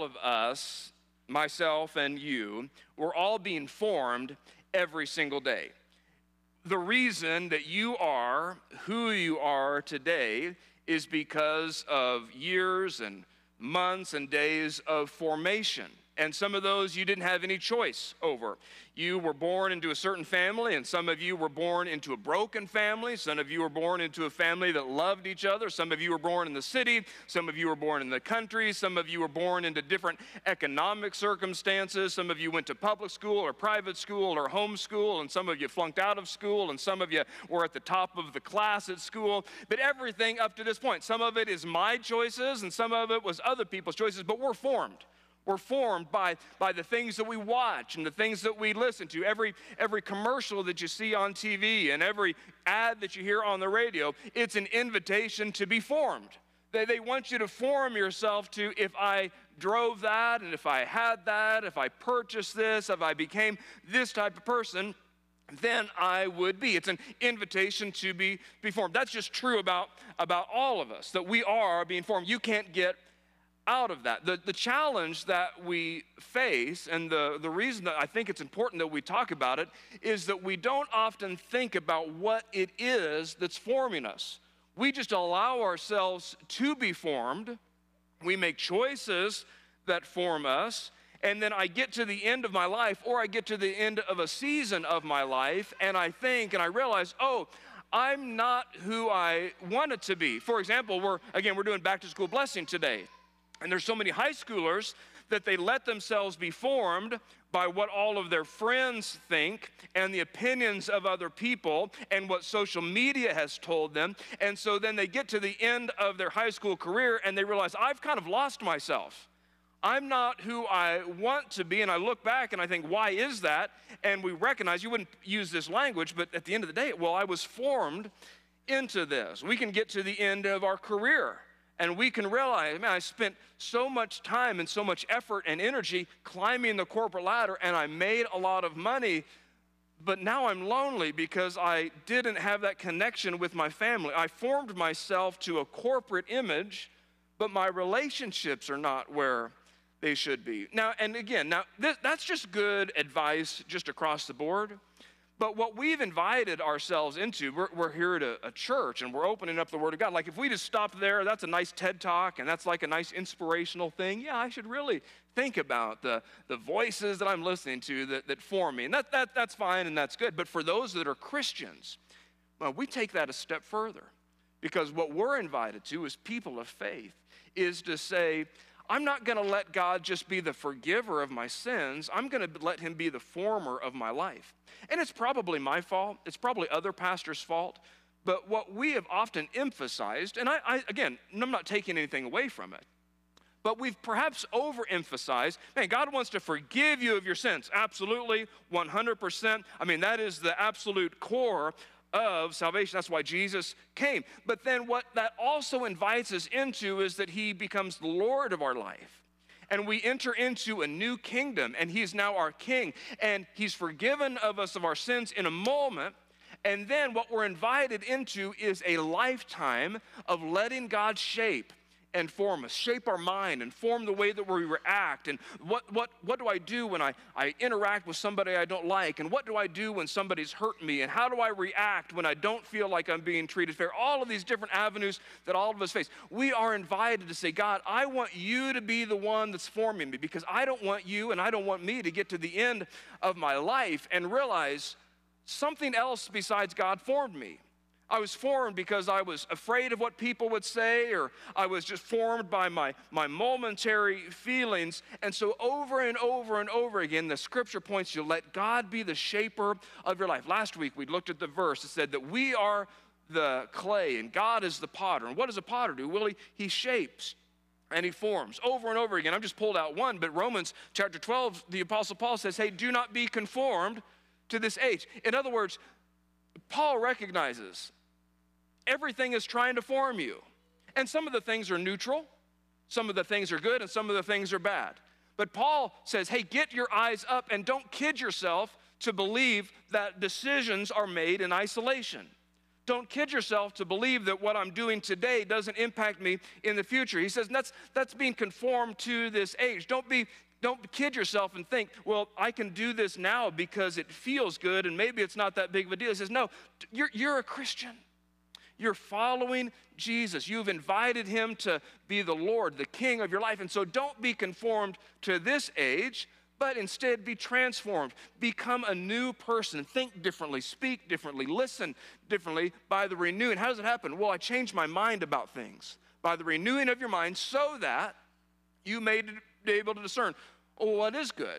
of us, myself and you, we're all being formed every single day. The reason that you are who you are today is because of years and months and days of formation. And some of those you didn't have any choice over. You were born into a certain family, and some of you were born into a broken family. Some of you were born into a family that loved each other. Some of you were born in the city. Some of you were born in the country. Some of you were born into different economic circumstances. Some of you went to public school or private school or homeschool, and some of you flunked out of school, and some of you were at the top of the class at school. But everything up to this point, some of it is my choices, and some of it was other people's choices, but we're formed. We're formed by the things that we watch and the things that we listen to. Every commercial that you see on TV and every ad that you hear on the radio, it's an invitation to be formed. They want you to form yourself to, if I drove that, and if I had that, if I purchased this, if I became this type of person, then I would be. It's an invitation to be formed. That's just true about all of us, that we are being formed. You can't get out of that. The challenge that we face, and the reason that I think it's important that we talk about it, is that we don't often think about what it is that's forming us. We just allow ourselves to be formed. We make choices that form us, and then I get to the end of my life, or I get to the end of a season of my life, and I think and I realize, oh, I'm not who I wanted to be. For example, we're doing back to school blessing today. And there's so many high schoolers that they let themselves be formed by what all of their friends think and the opinions of other people and what social media has told them. And so then they get to the end of their high school career and they realize, I've kind of lost myself. I'm not who I want to be. And I look back and I think, why is that? And we recognize, you wouldn't use this language, but at the end of the day, well, I was formed into this. We can get to the end of our career and we can realize, man, I spent so much time and so much effort and energy climbing the corporate ladder, and I made a lot of money, but now I'm lonely because I didn't have that connection with my family. I formed myself to a corporate image, but my relationships are not where they should be. Now, that's just good advice just across the board. But what we've invited ourselves into, we're here at a church and we're opening up the Word of God. Like if we just stopped there, that's a nice TED Talk and that's like a nice inspirational thing. Yeah, I should really think about the voices that I'm listening to that form me. And that's fine and that's good. But for those that are Christians, well, we take that a step further. Because what we're invited to as people of faith is to say, I'm not going to let God just be the forgiver of my sins. I'm going to let him be the former of my life. And it's probably my fault. It's probably other pastors' fault. But what we have often emphasized, and I'm not taking anything away from it, but we've perhaps overemphasized, man, God wants to forgive you of your sins. Absolutely, 100%. I mean, that is the absolute core of salvation. That's why Jesus came. But then what that also invites us into is that he becomes the Lord of our life. And we enter into a new kingdom, and he's now our king. And he's forgiven of us of our sins in a moment. And then what we're invited into is a lifetime of letting God shape and form us, shape our mind and form the way that we react. And what do I do when I interact with somebody I don't like? And what do I do when somebody's hurt me? And how do I react when I don't feel like I'm being treated fair? All of these different avenues that all of us face. We are invited to say, God, I want you to be the one that's forming me, because I don't want you and I don't want me to get to the end of my life and realize something else besides God formed me. I was formed because I was afraid of what people would say, or I was just formed by my momentary feelings. And so over and over and over again, the scripture points you, let God be the shaper of your life. Last week, we looked at the verse. It said that we are the clay and God is the potter. And what does a potter do? Well, he shapes and he forms over and over again. I've just pulled out one, but Romans chapter 12, the Apostle Paul says, hey, do not be conformed to this age. In other words, Paul recognizes everything is trying to form you. And some of the things are neutral, some of the things are good, and some of the things are bad. But Paul says, hey, get your eyes up and don't kid yourself to believe that decisions are made in isolation. Don't kid yourself to believe that what I'm doing today doesn't impact me in the future. He says that's being conformed to this age. Don't kid yourself and think, well, I can do this now because it feels good and maybe it's not that big of a deal. He says, no, you're a Christian. You're following Jesus. You've invited him to be the Lord, the King of your life. And so don't be conformed to this age, but instead be transformed. Become a new person. Think differently, speak differently, listen differently by the renewing. How does it happen? Well, I change my mind about things. By the renewing of your mind so that you may be able to discern, oh, what is good?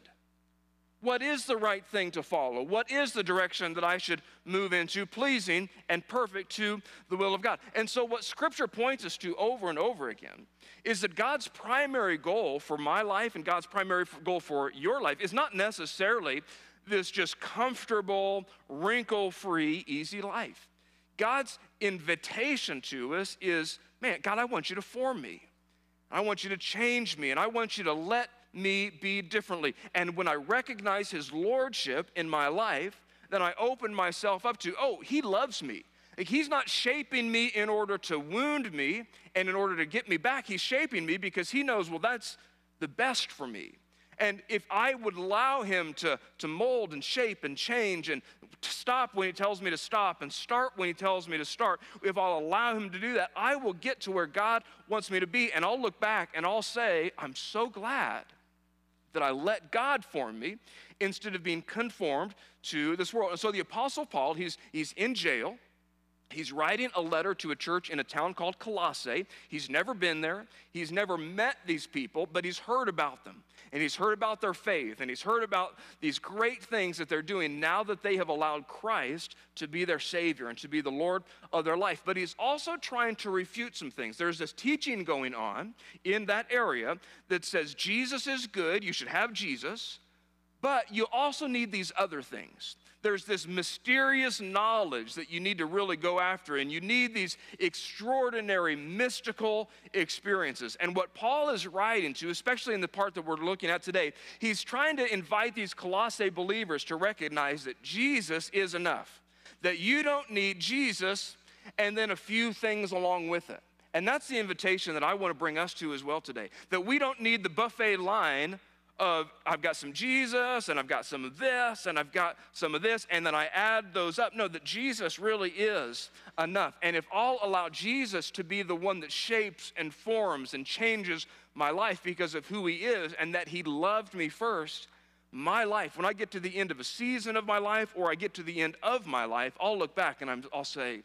What is the right thing to follow? What is the direction that I should move into, pleasing and perfect to the will of God? And so what Scripture points us to over and over again is that God's primary goal for my life and God's primary goal for your life is not necessarily this just comfortable, wrinkle-free, easy life. God's invitation to us is, man, God, I want you to form me. I want you to change me, and I want you to let me be differently. And when I recognize his lordship in my life, then I open myself up to, oh, he loves me. Like, he's not shaping me in order to wound me and in order to get me back. He's shaping me because he knows, well, that's the best for me. And if I would allow him to mold and shape and change and stop when he tells me to stop and start when he tells me to start, if I'll allow him to do that, I will get to where God wants me to be. And I'll look back and I'll say, I'm so glad that I let God form me instead of being conformed to this world. And so the Apostle Paul, he's in jail. He's writing a letter to a church in a town called Colossae. He's never been there. He's never met these people, but he's heard about them. And he's heard about their faith. And he's heard about these great things that they're doing now that they have allowed Christ to be their Savior and to be the Lord of their life. But he's also trying to refute some things. There's this teaching going on in that area that says Jesus is good. You should have Jesus. But you also need these other things. There's this mysterious knowledge that you need to really go after, and you need these extraordinary mystical experiences. And what Paul is writing to, especially in the part that we're looking at today, he's trying to invite these Colossae believers to recognize that Jesus is enough, that you don't need Jesus and then a few things along with it. And that's the invitation that I want to bring us to as well today, that we don't need the buffet line of I've got some Jesus and I've got some of this and I've got some of this and then I add those up. No, that Jesus really is enough. And if I'll allow Jesus to be the one that shapes and forms and changes my life because of who he is and that he loved me first, my life, when I get to the end of a season of my life or I get to the end of my life, I'll look back and I'll say,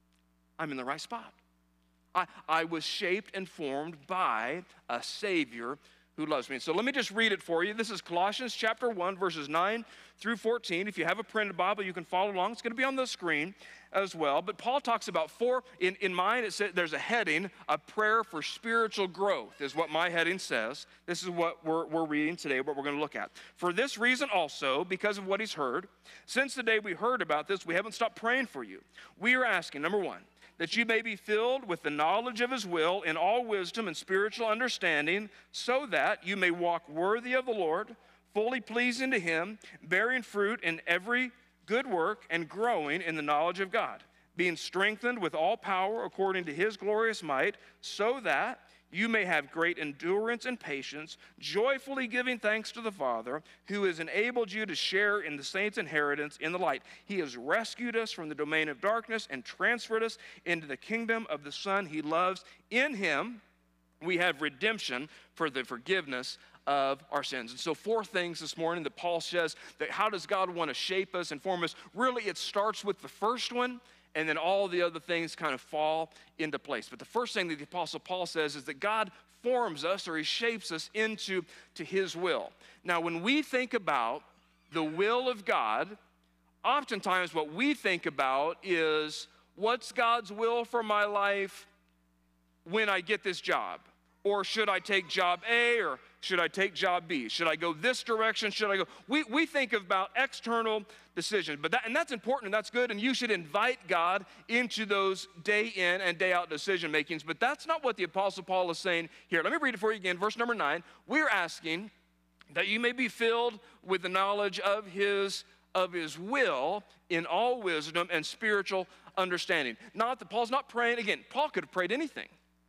I'm in the right spot. I was shaped and formed by a Savior who loves me. So let me just read it for you. This is Colossians chapter 1, verses 9 through 14. If you have a printed Bible, you can follow along. It's going to be on the screen as well. But Paul talks about in mine, it says there's a heading, a prayer for spiritual growth is what my heading says. This is what we're reading today, what we're going to look at. For this reason also, because of what he's heard, since the day we heard about this, we haven't stopped praying for you. We are asking, number one, that you may be filled with the knowledge of his will in all wisdom and spiritual understanding, so that you may walk worthy of the Lord, fully pleasing to him, bearing fruit in every good work and growing in the knowledge of God, being strengthened with all power according to his glorious might, so that you may have great endurance and patience, joyfully giving thanks to the Father, who has enabled you to share in the saints' inheritance in the light. He has rescued us from the domain of darkness and transferred us into the kingdom of the Son he loves. In him we have redemption for the forgiveness of our sins. And so 4 things this morning that Paul says, that how does God want to shape us and form us? Really, it starts with the first one, and then all the other things kind of fall into place. But the first thing that the Apostle Paul says is that God forms us, or he shapes us into his will. Now, when we think about the will of God, oftentimes what we think about is, what's God's will for my life when I get this job? Or should I take job A, or should I take job B? Should I go this direction? Should I go? We think about external decisions, and that's important and that's good, and you should invite God into those day in and day out decision makings, but that's not what the Apostle Paul is saying here. Let me read it for you again, verse number 9. We're asking that you may be filled with the knowledge of his of his will in all wisdom and spiritual understanding. Not that Paul's not praying, again, Paul could have prayed anything.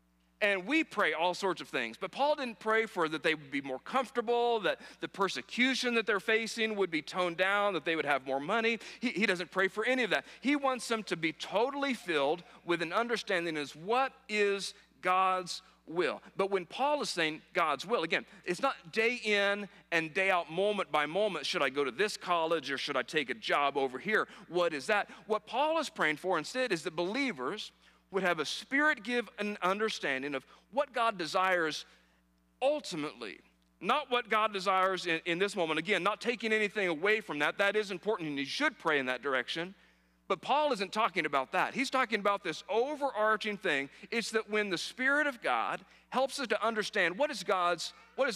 And we pray all sorts of things, but Paul didn't pray for that they would be more comfortable, that the persecution that they're facing would be toned down, that they would have more money. He doesn't pray for any of that. He wants them to be totally filled with an understanding as what is God's will. But when Paul is saying God's will, again, it's not day in and day out, moment by moment, should I go to this college or should I take a job over here? What is that? What Paul is praying for instead is that believers would have a spirit-given understanding of what God desires ultimately, not what God desires in this moment. Again, not taking anything away from that. That is important, and you should pray in that direction. But Paul isn't talking about that. He's talking about this overarching thing. It's that when the Spirit of God helps us to understand what is God's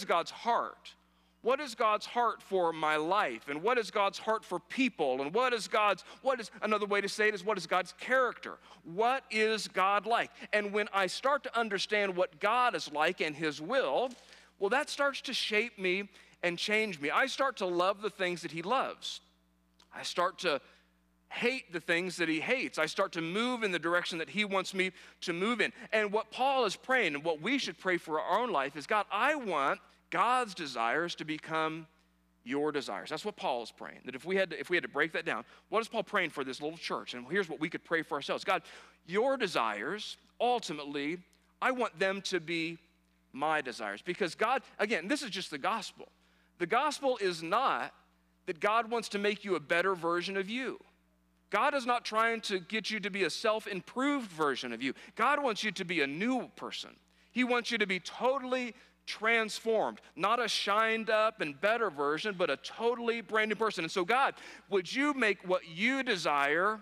heart, what is God's heart for my life, and what is God's heart for people, and what is another way to say it is, what is God's character? What is God like? And when I start to understand what God is like and his will, well, that starts to shape me and change me. I start to love the things that he loves. I start to hate the things that he hates. I start to move in the direction that he wants me to move in. And what Paul is praying, and what we should pray for our own life, is, God, I want God's desires to become your desires. That's what Paul is praying. That if we had to break that down, what is Paul praying for this little church? And here's what we could pray for ourselves. God, your desires, ultimately, I want them to be my desires. Because God, again, this is just the gospel. The gospel is not that God wants to make you a better version of you. God is not trying to get you to be a self-improved version of you. God wants you to be a new person. He wants you to be totally transformed, not a shined up and better version, but a totally brand new person. And so, God, would you make what you desire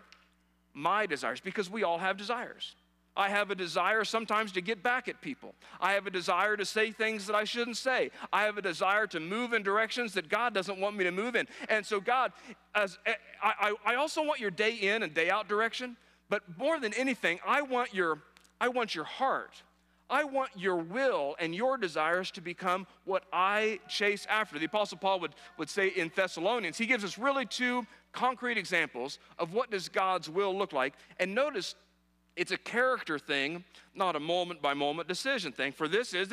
my desires? Because we all have desires. I have a desire sometimes to get back at people. I have a desire to say things that I shouldn't say. I have a desire to move in directions that God doesn't want me to move in. And so, God, I also want your day in and day out direction, but more than anything, I want your heart. I want your will and your desires to become what I chase after. The Apostle Paul would say in Thessalonians, he gives us really two concrete examples of what does God's will look like. And notice, it's a character thing, not a moment-by-moment decision thing. For this is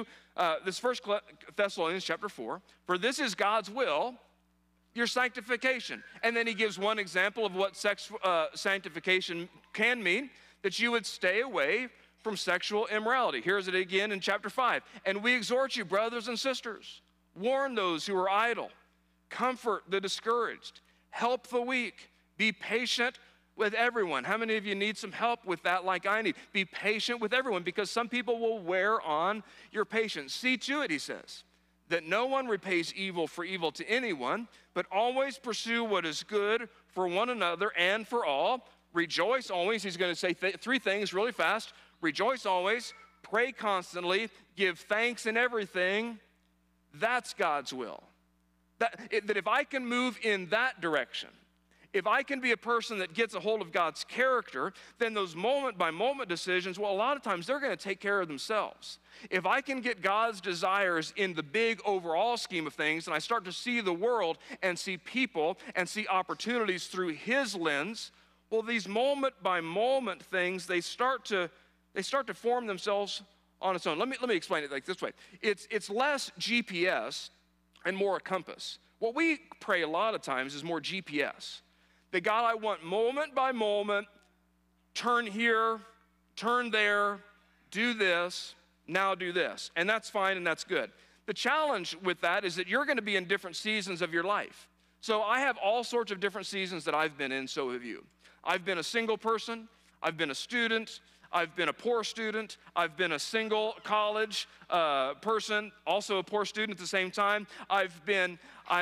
1 Thessalonians chapter 4, for this is God's will, your sanctification. And then he gives one example of what sanctification can mean, that you would stay away from sexual immorality. Here's it again in chapter 5. And we exhort you, brothers and sisters, warn those who are idle, comfort the discouraged, help the weak, be patient with everyone. How many of you need some help with that like I need? Be patient with everyone, because some people will wear on your patience. See to it, he says, that no one repays evil for evil to anyone, but always pursue what is good for one another and for all. Rejoice always. He's going to say three things really fast. Rejoice always, pray constantly, give thanks in everything. That's God's will. That if I can move in that direction, if I can be a person that gets a hold of God's character, then those moment-by-moment decisions, well, a lot of times they're going to take care of themselves. If I can get God's desires in the big overall scheme of things, and I start to see the world and see people and see opportunities through his lens, well, these moment-by-moment things, they start to form themselves on its own. Let me explain it like this way. It's less GPS and more a compass. What we pray a lot of times is more GPS. That God, I want moment by moment, turn here, turn there, do this, now do this. And that's fine and that's good. The challenge with that is that you're going to be in different seasons of your life. So I have all sorts of different seasons that I've been in, so have you. I've been a single person, I've been a student, I've been a poor student, I've been a single college person, also a poor student at the same time. I've been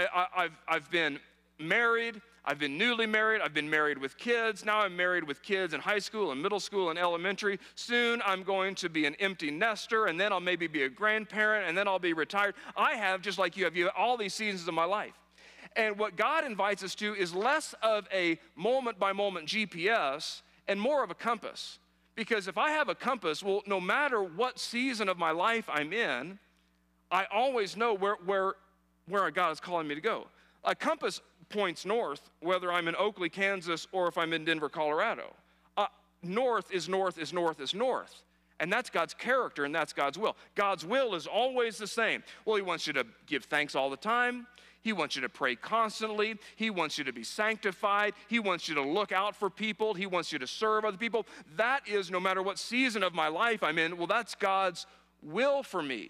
married, I've been newly married, I've been married with kids. Now I'm married with kids in high school and middle school and elementary. Soon I'm going to be an empty nester, and then I'll maybe be a grandparent, and then I'll be retired. I have, just like you have all these seasons of my life. And what God invites us to is less of a moment-by-moment GPS and more of a compass. Because if I have a compass, well, no matter what season of my life I'm in, I always know where God is calling me to go. A compass points north, whether I'm in Oakley, Kansas, or if I'm in Denver, Colorado. North is north is north is north. And that's God's character, and that's God's will. God's will is always the same. Well, he wants you to give thanks all the time. He wants you to pray constantly. He wants you to be sanctified. He wants you to look out for people. He wants you to serve other people. That is, no matter what season of my life I'm in, well, that's God's will for me.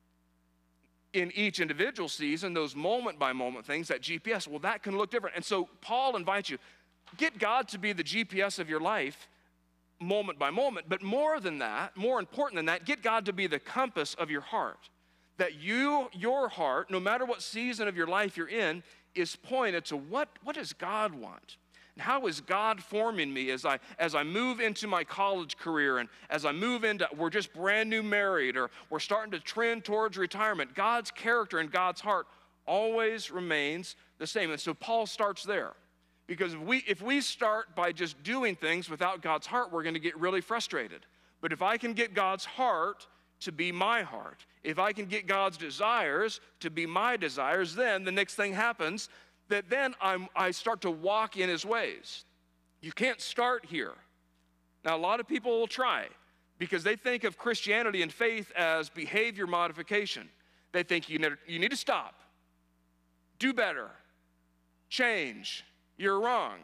In each individual season, those moment-by-moment things, that GPS, well, that can look different. And so Paul invites you, get God to be the GPS of your life, moment by moment, but more than that, more important than that, get God to be the compass of your heart. That your heart, no matter what season of your life you're in, is pointed to what does God want? And how is God forming me as I move into my college career, and as I move into, we're just brand new married, or we're starting to trend towards retirement. God's character and God's heart always remains the same. And so Paul starts there. Because if we start by just doing things without God's heart, we're going to get really frustrated. But if I can get God's heart to be my heart, if I can get God's desires to be my desires, then the next thing happens, that then I start to walk in his ways. You can't start here. Now, a lot of people will try because they think of Christianity and faith as behavior modification. They think you need to stop, do better, change. You're wrong.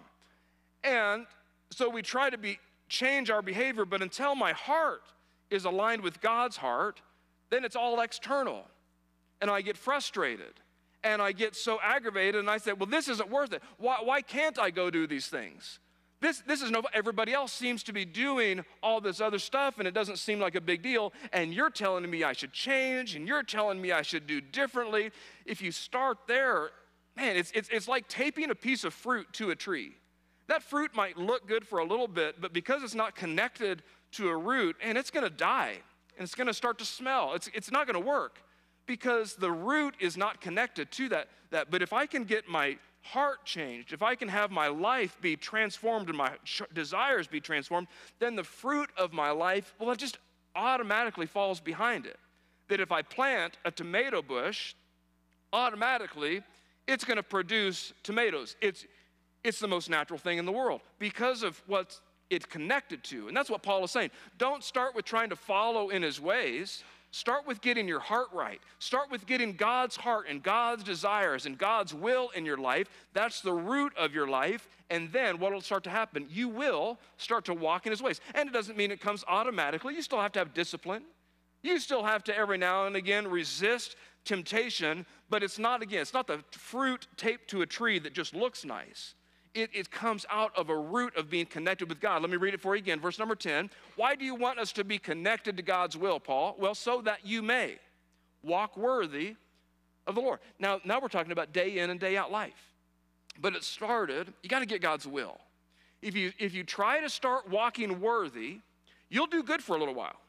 And so we try to change our behavior, but until my heart is aligned with God's heart, then it's all external. And I get frustrated. And I get so aggravated, and I say, well, this isn't worth it. Why can't I go do these things? This is everybody else seems to be doing all this other stuff, and it doesn't seem like a big deal. And you're telling me I should change, and you're telling me I should do differently. If you start there, man, it's like taping a piece of fruit to a tree. That fruit might look good for a little bit, but because it's not connected to a root, and it's going to die, and it's going to start to smell. It's not going to work because the root is not connected to that. But if I can get my heart changed, if I can have my life be transformed and my desires be transformed, then the fruit of my life, well, it just automatically falls behind it. That if I plant a tomato bush, automatically it's going to produce tomatoes. It's the most natural thing in the world because of what it's connected to. And that's what Paul is saying. Don't start with trying to follow in his ways. Start with getting your heart right. Start with getting God's heart and God's desires and God's will in your life. That's the root of your life. And then what will start to happen? You will start to walk in his ways. And it doesn't mean it comes automatically. You still have to have discipline. You still have to every now and again resist temptation, but it's not the fruit taped to a tree that just looks nice. It comes out of a root of being connected with God. Let me read it for you again. Verse number 10. Why do you want us to be connected to God's will, Paul? Well, so that you may walk worthy of the Lord. Now we're talking about day in and day out life. But it started, you got to get God's will. If you try to start walking worthy, you'll do good for a little while.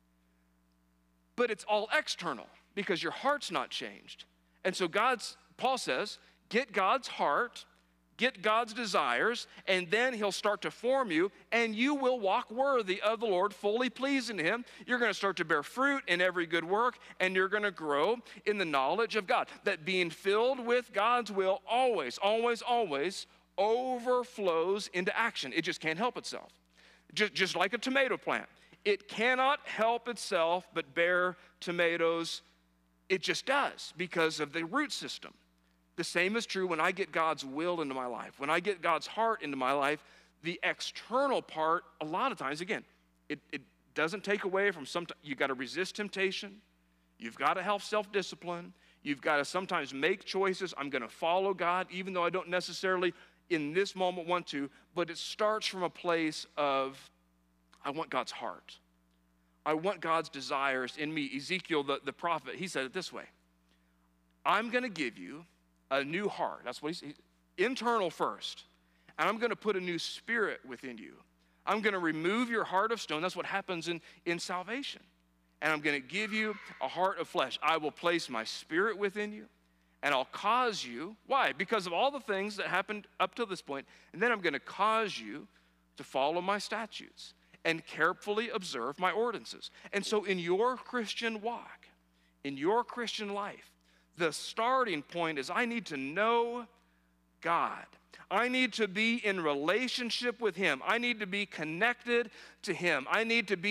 But it's all external because your heart's not changed. And so Paul says, get God's heart, get God's desires, and then he'll start to form you, and you will walk worthy of the Lord, fully pleasing him. You're going to start to bear fruit in every good work, and you're going to grow in the knowledge of God. That being filled with God's will always, always, always overflows into action. It just can't help itself. Just like a tomato plant. It cannot help itself but bear tomatoes. It just does because of the root system. The same is true when I get God's will into my life. When I get God's heart into my life, the external part, a lot of times, again, it doesn't take away from you've got to resist temptation. You've got to have self-discipline. You've got to sometimes make choices. I'm going to follow God, even though I don't necessarily in this moment want to, but it starts from a place of, I want God's heart. I want God's desires in me. Ezekiel, the prophet, he said it this way. I'm going to give you a new heart. That's what he's internal first. And I'm going to put a new spirit within you. I'm going to remove your heart of stone. That's what happens in salvation. And I'm going to give you a heart of flesh. I will place my spirit within you. And I'll cause you, why? Because of all the things that happened up to this point. And then I'm going to cause you to follow my statutes and carefully observe my ordinances. And so in your Christian walk, in your Christian life, the starting point is I need to know God. I need to be in relationship with him. I need to be connected to him. I need to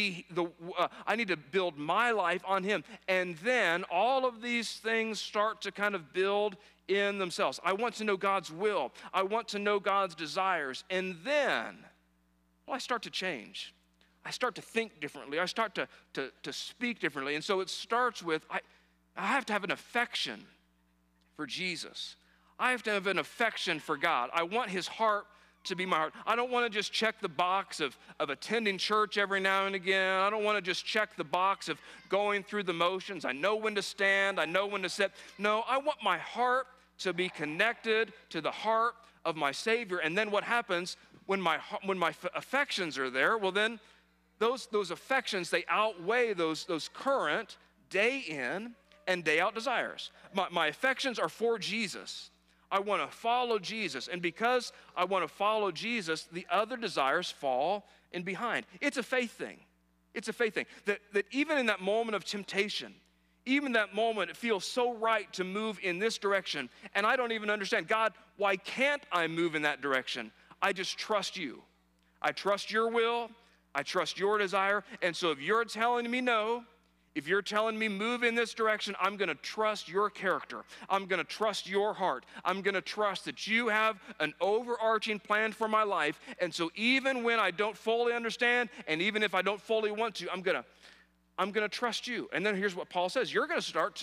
build my life on him. And then all of these things start to kind of build in themselves. I want to know God's will. I want to know God's desires. And then, I start to change. I start to think differently. I start to speak differently. And so it starts with, I have to have an affection for Jesus. I have to have an affection for God. I want his heart to be my heart. I don't want to just check the box of attending church every now and again. I don't want to just check the box of going through the motions. I know when to stand. I know when to sit. No, I want my heart to be connected to the heart of my Savior. And then what happens when my affections are there? Well, then those affections, they outweigh those current day in and day out desires. My affections are for Jesus. I want to follow Jesus. And because I want to follow Jesus, the other desires fall in behind. It's a faith thing. It's a faith thing. That even in that moment of temptation, even that moment, it feels so right to move in this direction. And I don't even understand, God, why can't I move in that direction? I just trust you. I trust your will. I trust your desire. And so if you're telling me no, if you're telling me move in this direction, I'm going to trust your character. I'm going to trust your heart. I'm going to trust that you have an overarching plan for my life. And so even when I don't fully understand, and even if I don't fully want to, I'm going to trust you. And then here's what Paul says. You're going to start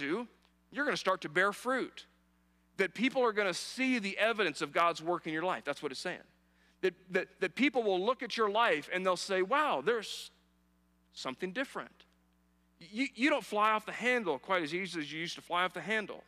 to bear fruit. That people are going to see the evidence of God's work in your life. That's what it's saying. That people will look at your life and they'll say, wow, there's something different. You don't fly off the handle quite as easily as you used to fly off the handle.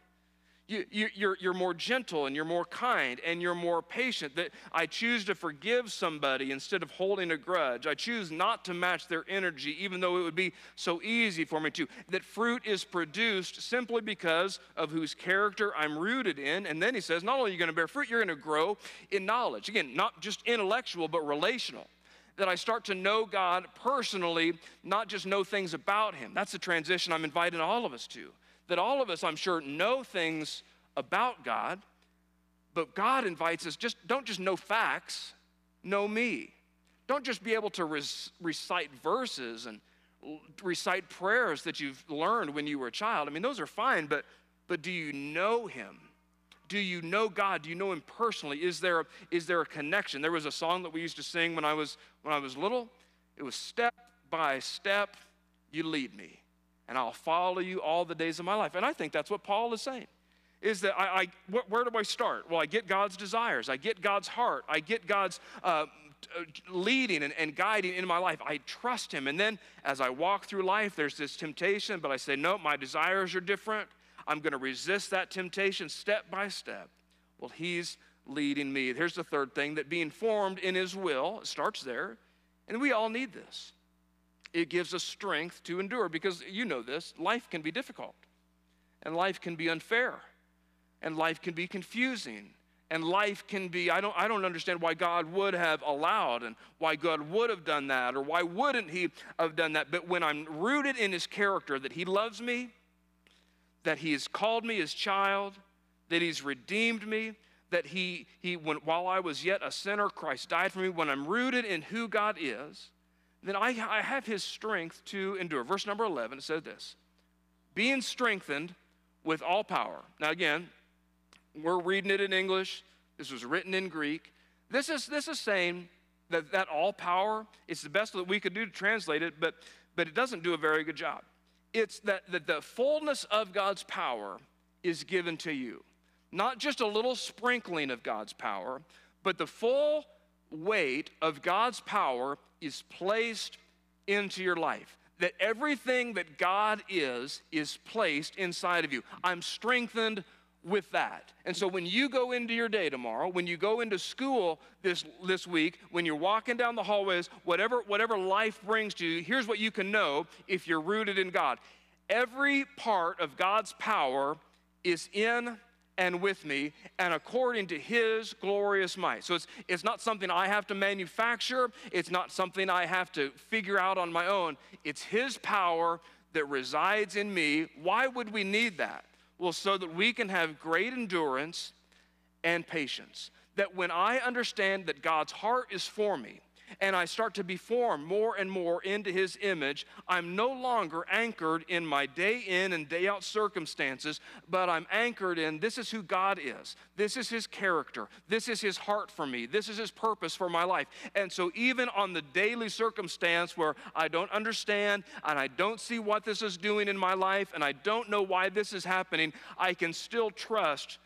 You're more gentle and you're more kind and you're more patient. That I choose to forgive somebody instead of holding a grudge. I choose not to match their energy even though it would be so easy for me to. That fruit is produced simply because of whose character I'm rooted in. And then he says, not only are you going to bear fruit, you're going to grow in knowledge. Again, not just intellectual, but relational. That I start to know God personally, not just know things about him. That's the transition I'm inviting all of us to. That all of us, I'm sure, know things about God, but God invites us, don't just know facts, know me. Don't just be able to recite verses and recite prayers that you've learned when you were a child. I mean, those are fine, but do you know him? Do you know God? Do you know him personally? Is there a connection? There was a song that we used to sing when I was little. It was step by step, you lead me, and I'll follow you all the days of my life. And I think that's what Paul is saying, is that where do I start? Well, I get God's desires. I get God's heart. I get God's leading and guiding in my life. I trust him. And then as I walk through life, there's this temptation, but I say, no, my desires are different. I'm going to resist that temptation step by step. Well, he's leading me. Here's the third thing, that being formed in his will, it starts there, and we all need this. It gives us strength to endure because you know this, life can be difficult, and life can be unfair, and life can be confusing, and life can be, I don't understand why God would have allowed and why God would have done that or why wouldn't he have done that. But when I'm rooted in his character, that he loves me, that he has called me his child, that he's redeemed me, that while I was yet a sinner, Christ died for me. When I'm rooted in who God is, then I have his strength to endure. Verse number 11, it says this, being strengthened with all power. Now again, we're reading it in English. This was written in Greek. This is saying that all power, it's the best that we could do to translate it, but it doesn't do a very good job. It's that the fullness of God's power is given to you. Not just a little sprinkling of God's power, but the full weight of God's power is placed into your life. That everything that God is placed inside of you. I'm strengthened with that. And so when you go into your day tomorrow, when you go into school this week, when you're walking down the hallways, whatever life brings to you, here's what you can know if you're rooted in God. Every part of God's power is in and with me, and according to his glorious might. So it's not something I have to manufacture. It's not something I have to figure out on my own. It's his power that resides in me. Why would we need that? Well, so that we can have great endurance and patience. That when I understand that God's heart is for me, and I start to be formed more and more into his image, I'm no longer anchored in my day in and day out circumstances, but I'm anchored in this is who God is. This is his character. This is his heart for me. This is his purpose for my life. And so even on the daily circumstance where I don't understand and I don't see what this is doing in my life and I don't know why this is happening, I can still trust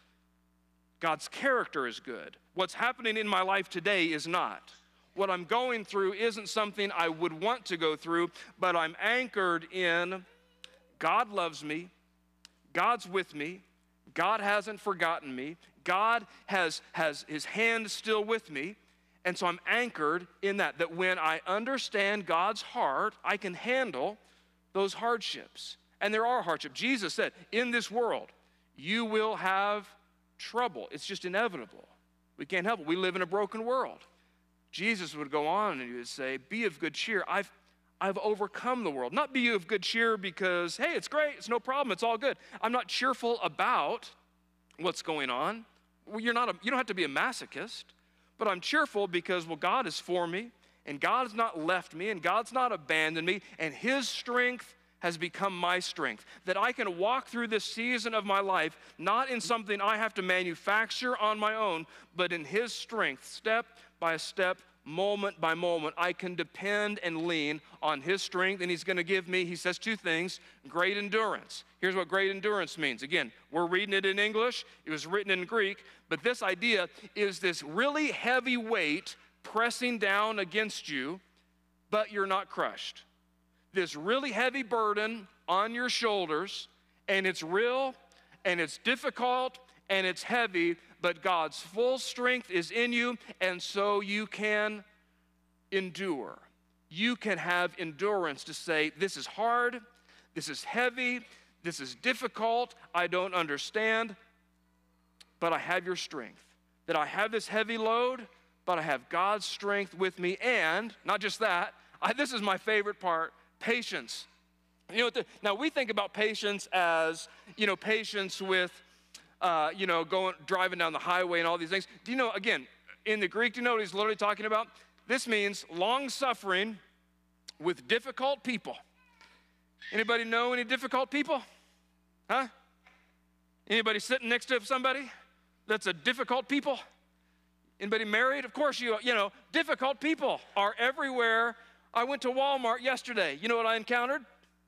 God's character is good. What's happening in my life today is not. What I'm going through isn't something I would want to go through, but I'm anchored in God loves me, God's with me, God hasn't forgotten me, God has his hand still with me, and so I'm anchored in that when I understand God's heart, I can handle those hardships. And there are hardships. Jesus said, in this world, you will have trouble. It's just inevitable. We can't help it. We live in a broken world. Jesus would go on and he would say, be of good cheer. I've overcome the world. Not be of good cheer because, hey, it's great, it's no problem, it's all good. I'm not cheerful about what's going on. Well, you don't have to be a masochist, but I'm cheerful because, well, God is for me, and God has not left me, and God's not abandoned me, and his strength has become my strength, that I can walk through this season of my life, not in something I have to manufacture on my own, but in his strength, step by step, moment by moment. I can depend and lean on his strength, and he's going to give me, he says two things, great endurance. Here's what great endurance means. Again, we're reading it in English. It was written in Greek, but this idea is this really heavy weight pressing down against you, but you're not crushed. This really heavy burden on your shoulders, and it's real, and it's difficult, and it's heavy, but God's full strength is in you, and so you can endure. You can have endurance to say, this is hard, this is heavy, this is difficult, I don't understand, but I have your strength. That I have this heavy load, but I have God's strength with me, and not just that, this is my favorite part, patience. Now we think about patience as, patience with, driving down the highway and all these things. Do you know, again, in the Greek, do you know what he's literally talking about? This means long suffering with difficult people. Anybody know any difficult people? Huh? Anybody sitting next to somebody that's a difficult people? Anybody married? Of course, difficult people are everywhere. I went to Walmart yesterday. You know what I encountered?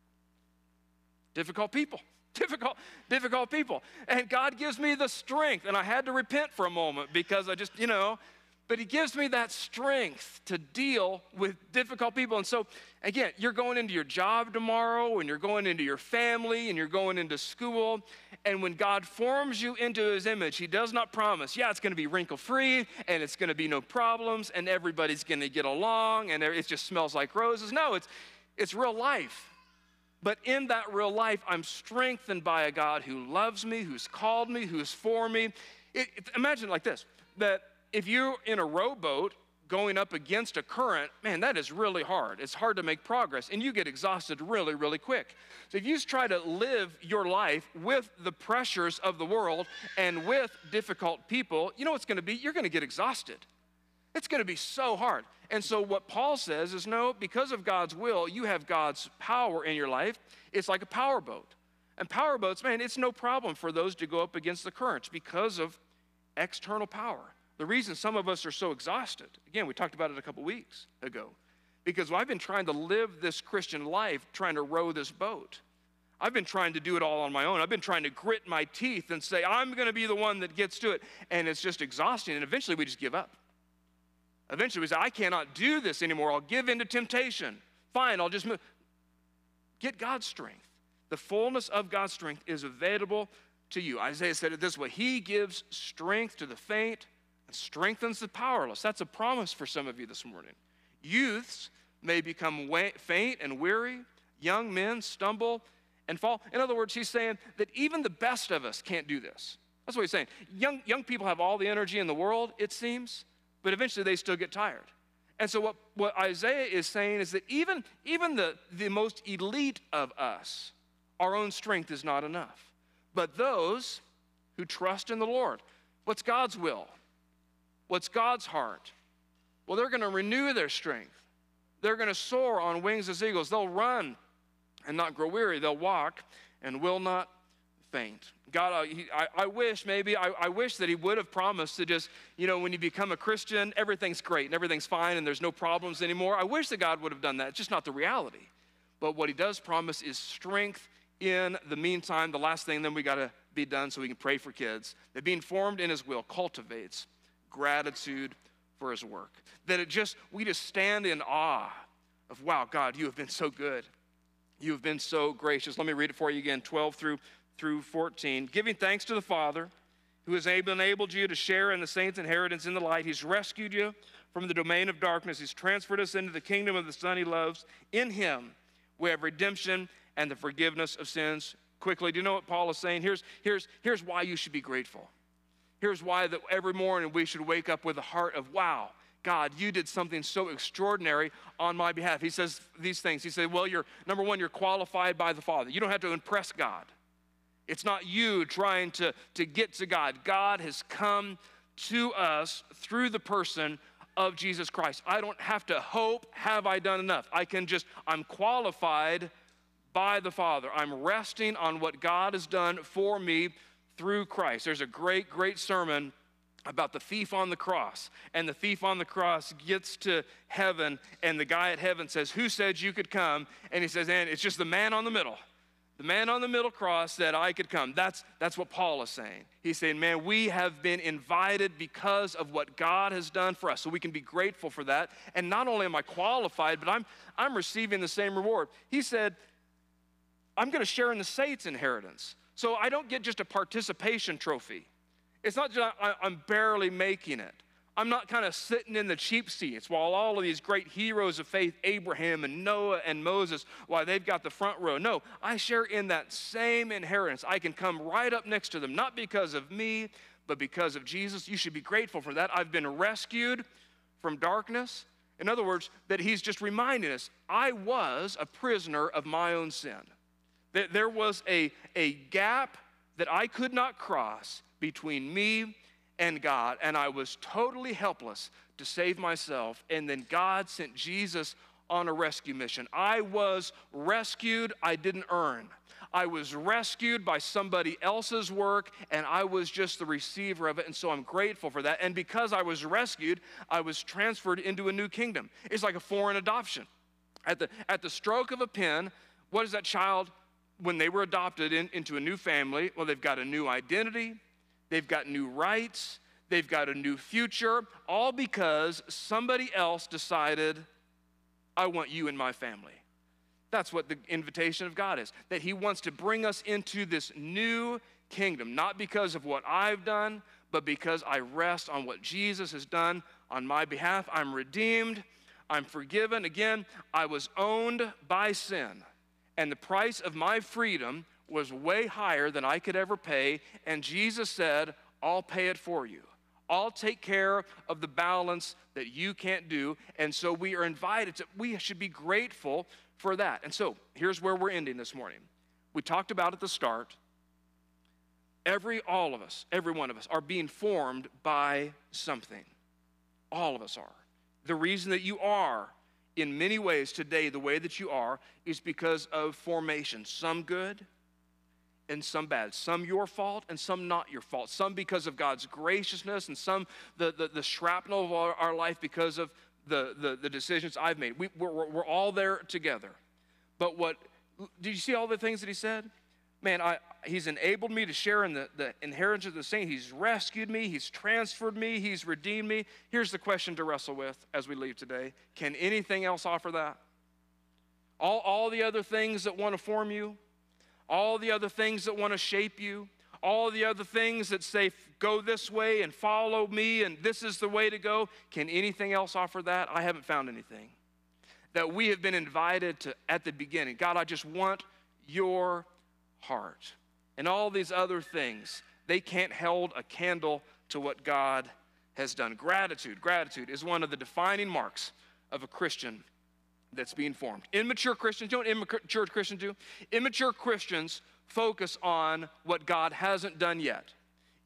Difficult people. Difficult people. And God gives me the strength, and I had to repent for a moment because I just, but he gives me that strength to deal with difficult people. And so, again, you're going into your job tomorrow, and you're going into your family, and you're going into school, and when God forms you into his image, he does not promise, it's going to be wrinkle-free, and it's going to be no problems, and everybody's going to get along, and it just smells like roses. No, it's real life. But in that real life, I'm strengthened by a God who loves me, who's called me, who's for me. Imagine like this, that if you're in a rowboat going up against a current, man, that is really hard. It's hard to make progress, and you get exhausted really, really quick. So if you try to live your life with the pressures of the world and with difficult people, you know what's going to be? You're going to get exhausted. It's going to be so hard. And so what Paul says is, no, because of God's will, you have God's power in your life. It's like a power boat. And power boats, man, it's no problem for those to go up against the currents because of external power. The reason some of us are so exhausted, again, we talked about it a couple weeks ago, because I've been trying to live this Christian life, trying to row this boat. I've been trying to do it all on my own. I've been trying to grit my teeth and say, I'm going to be the one that gets to it. And it's just exhausting, and eventually we just give up. Eventually we say, I cannot do this anymore. I'll give in to temptation. Fine, I'll just move. Get God's strength. The fullness of God's strength is available to you. Isaiah said it this way, he gives strength to the faint and strengthens the powerless. That's a promise for some of you this morning. Youths may become faint and weary. Young men stumble and fall. In other words, he's saying that even the best of us can't do this. That's what he's saying. Young people have all the energy in the world, it seems, but eventually they still get tired. And so what Isaiah is saying is that even the most elite of us, our own strength is not enough. But those who trust in the Lord, What's God's will? What's God's heart? Well, they're going to renew their strength. They're going to soar on wings as eagles. They'll run and not grow weary. They'll walk and will not faint. God, I wish that he would have promised to just, when you become a Christian, everything's great and everything's fine and there's no problems anymore. I wish that God would have done that. It's just not the reality. But what he does promise is strength in the meantime. The last thing then we got to be done so we can pray for kids. That being formed in his will cultivates gratitude for his work. That we just stand in awe of, wow, God, you have been so good. You have been so gracious. Let me read it for you again, 12 through 14. Giving thanks to the Father, who has enabled you to share in the saints' inheritance in the light. He's rescued you from the domain of darkness. He's transferred us into the kingdom of the Son he loves. In him we have redemption and the forgiveness of sins. Quickly, do you know what Paul is saying? Here's why you should be grateful. Here's why that every morning we should wake up with a heart of, wow, God, you did something so extraordinary on my behalf. He says these things. He said, well, number one, you're qualified by the Father. You don't have to impress God. It's not you trying to get to God. God has come to us through the person of Jesus Christ. I don't have to hope, have I done enough? I'm qualified by the Father. I'm resting on what God has done for me through Christ. There's a great, great sermon about the thief on the cross. And the thief on the cross gets to heaven, and the guy at heaven says, who said you could come? And he says, and it's just the man on the middle. The man on the middle cross said I could come. That's what Paul is saying. He's saying, man, we have been invited because of what God has done for us. So we can be grateful for that. And not only am I qualified, but I'm receiving the same reward. He said, I'm going to share in the saints' inheritance. So I don't get just a participation trophy. It's not just I'm barely making it. I'm not kind of sitting in the cheap seats while all of these great heroes of faith, Abraham and Noah and Moses, while they've got the front row. No, I share in that same inheritance. I can come right up next to them, not because of me, but because of Jesus. You should be grateful for that. I've been rescued from darkness. In other words, that he's just reminding us, I was a prisoner of my own sin. There was a gap that I could not cross between me and God, and I was totally helpless to save myself, and then God sent Jesus on a rescue mission. I was rescued, I didn't earn. I was rescued by somebody else's work, and I was just the receiver of it, and so I'm grateful for that. And because I was rescued, I was transferred into a new kingdom. It's like a foreign adoption. At the stroke of a pen, what is that child, when they were adopted into a new family? Well, they've got a new identity, they've got new rights, they've got a new future, all because somebody else decided, I want you in my family. That's what the invitation of God is, that he wants to bring us into this new kingdom, not because of what I've done, but because I rest on what Jesus has done on my behalf. I'm redeemed, I'm forgiven. Again, I was owned by sin, and the price of my freedom was way higher than I could ever pay, and Jesus said, I'll pay it for you. I'll take care of the balance that you can't do. And so we are invited to, we should be grateful for that. And so here's where we're ending this morning. We talked about at the start, all of us, every one of us are being formed by something. All of us are. The reason that you are in many ways today the way that you are is because of formation. Some good and some bad. Some your fault and some not your fault. Some because of God's graciousness, and some the shrapnel of our life because of the decisions I've made. We're all there together. But did you see all the things that he said? Man, he's enabled me to share in the inheritance of the saints. He's rescued me. He's transferred me. He's redeemed me. Here's the question to wrestle with as we leave today. Can anything else offer that? All the other things that want to form you, all the other things that want to shape you, all the other things that say, go this way and follow me and this is the way to go, can anything else offer that? I haven't found anything. That we have been invited to at the beginning. God, I just want your heart. And all these other things, they can't hold a candle to what God has done. Gratitude is one of the defining marks of a Christian that's being formed. Immature Christians, you know what immature Christians do? Immature Christians focus on what God hasn't done yet.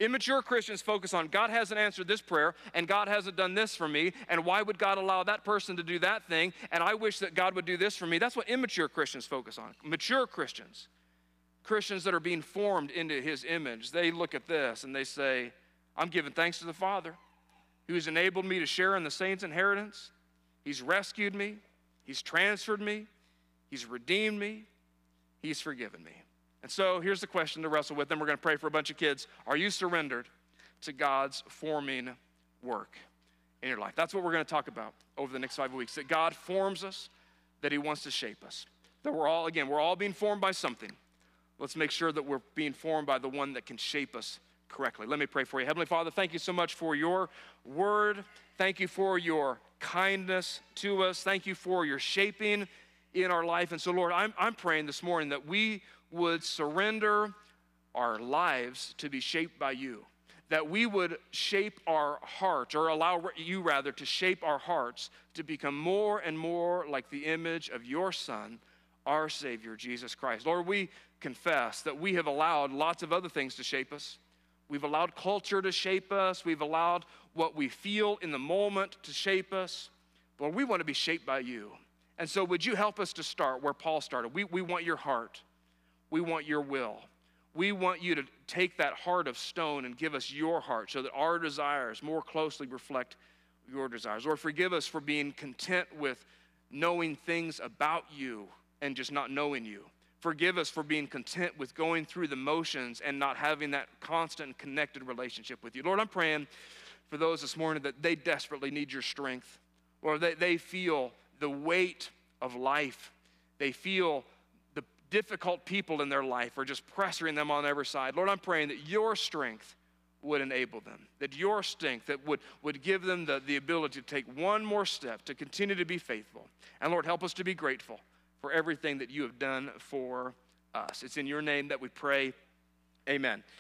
Immature Christians focus on God hasn't answered this prayer, and God hasn't done this for me, and why would God allow that person to do that thing, and I wish that God would do this for me. That's what immature Christians focus on. Mature Christians, Christians that are being formed into his image, they look at this and they say, I'm giving thanks to the Father who's enabled me to share in the saints' inheritance. He's rescued me. He's transferred me. He's redeemed me. He's forgiven me. And so here's the question to wrestle with, and we're going to pray for a bunch of kids. Are you surrendered to God's forming work in your life? That's what we're going to talk about over the next 5 weeks, that God forms us, that he wants to shape us. That we're all being formed by something. Let's make sure that we're being formed by the one that can shape us correctly. Let me pray for you. Heavenly Father, thank you so much for your word. Thank you for your kindness to us. Thank you for your shaping in our life. And so, Lord, I'm praying this morning that we would surrender our lives to be shaped by you, that we would shape our hearts, or allow you rather to shape our hearts to become more and more like the image of your Son, our Savior, Jesus Christ. Lord, we confess that we have allowed lots of other things to shape us. We've allowed culture to shape us. We've allowed what we feel in the moment to shape us. But we want to be shaped by you. And so would you help us to start where Paul started? We want your heart. We want your will. We want you to take that heart of stone and give us your heart so that our desires more closely reflect your desires. Lord, forgive us for being content with knowing things about you and just not knowing you. Forgive us for being content with going through the motions and not having that constant and connected relationship with you. Lord, I'm praying for those this morning that they desperately need your strength. Lord, they feel the weight of life. They feel the difficult people in their life are just pressuring them on every side. Lord, I'm praying that your strength would enable them, that your strength that would give them the ability to take one more step to continue to be faithful. And Lord, help us to be grateful for everything that you have done for us. It's in your name that we pray. Amen.